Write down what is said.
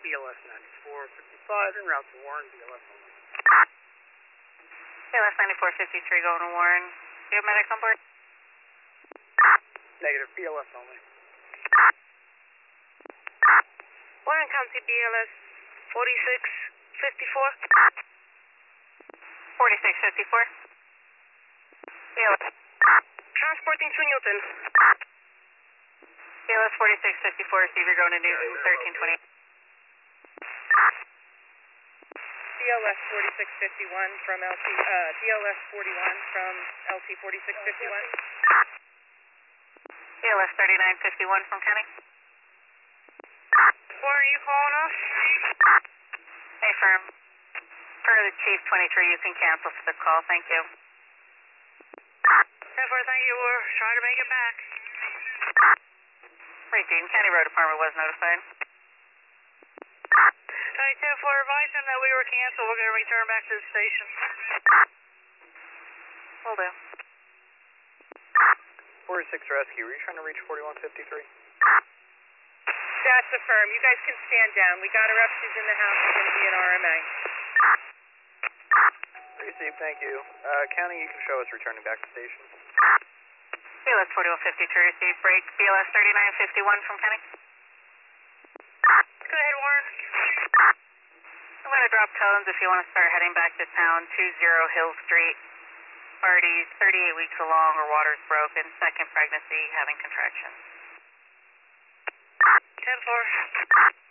BLS 9455 en route to Warren, BLS only. BLS 9453 going to Warren. Do you have medic on board? Negative, BLS only. Warren County BLS 4654. 4654. BLS. Transporting to Newton. BLS 4654, receive, you're going to Newton 1320. DLS 4651 from LT, DLS 41 from LT 4651. BLS 3951 from County. Where are you calling us? Hey, firm. For the Chief 23, you can cancel for the call, thank you. 10-4, thank you. We're trying to make it back. Dean County Road Department was notified. Hey, 10-4, advise them that we were canceled. We're going to return back to the station. Will do. 46 Rescue, were you trying to reach 4153? That's the firm. You guys can stand down. We got her up. She's in the house. She's going to be an RMA. Received, thank you. County, you can show us returning back to station. BLS 4153, receive, break. BLS 3951 from County. Go ahead, Warren. I'm going to drop tones if you want to start heading back to town. 20 Hill Street. Parties, 38 weeks along or water's broken. Second pregnancy, having contractions. 10-4.